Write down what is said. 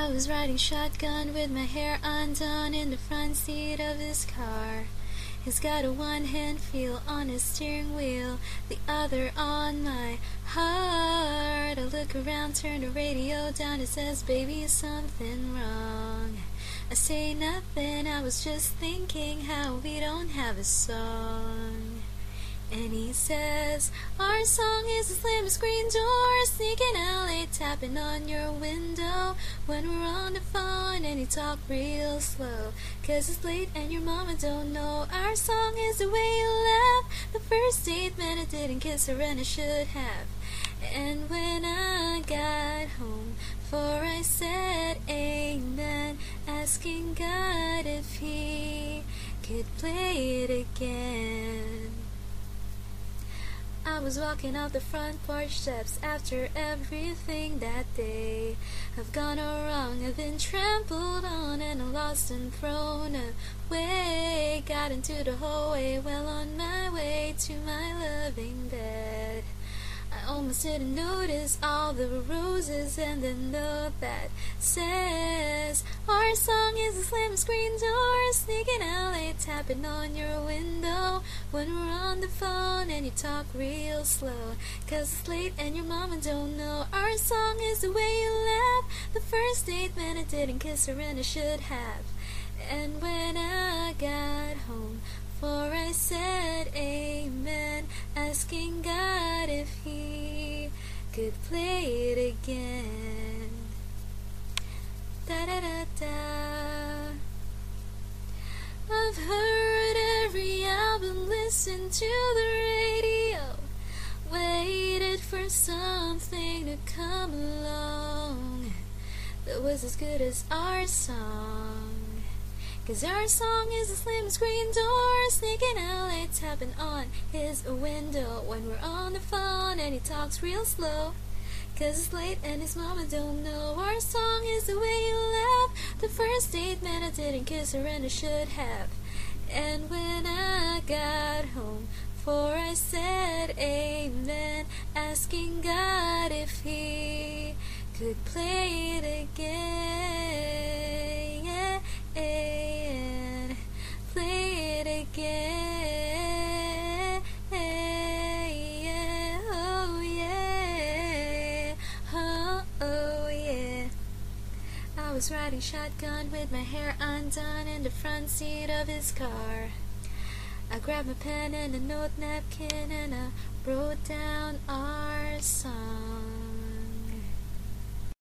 I was riding shotgun with my hair undone in the front seat of his car. He's got a one-hand feel on his steering wheel, the other on my heart. I look around, turn the radio down, it says, "Baby, something wrong." I say nothing, I was just thinking how we don't have a song. And he says, "Our song is a slam screen door, sneaking out late, tapping on your window when we're on the phone." And he talk real slow, 'cause it's late and your mama don't know. Our song is the way you laugh, the first statement I didn't kiss her and I should have. And when I got home, for I said amen, asking God if he could play it again. I was walking out the front porch steps after everything that day. I've gone all wrong, I've been trampled on and lost and thrown away. Got into the hallway, well on my way to my loving bed. I almost didn't notice all the roses and the note that says, "Our song is a slam screen door, sneaking out late, tapping on your window when we're on the phone." And you talk real slow, 'cause it's late and your mama don't know. Our song is the way you laugh, the first statement I didn't kiss her and I should have. And when I got home, for I said amen, asking God if he could play it again. Da da da da. I've heard every album, listened to the radio, waited for something to come along that was as good as our song. 'Cause our song is a slim screen door, sneaking out late, tapping on his window when we're on the phone. And he talks real slow, 'cause it's late and his mama don't know. Our song is the way you laugh, the first statement I didn't kiss her and I should have. And when I got home, for I said amen, asking God if he could play it again. Play it again. Oh yeah. Oh yeah. I was riding shotgun with my hair undone in the front seat of his car. I grabbed my pen and a note napkin and I wrote down our song.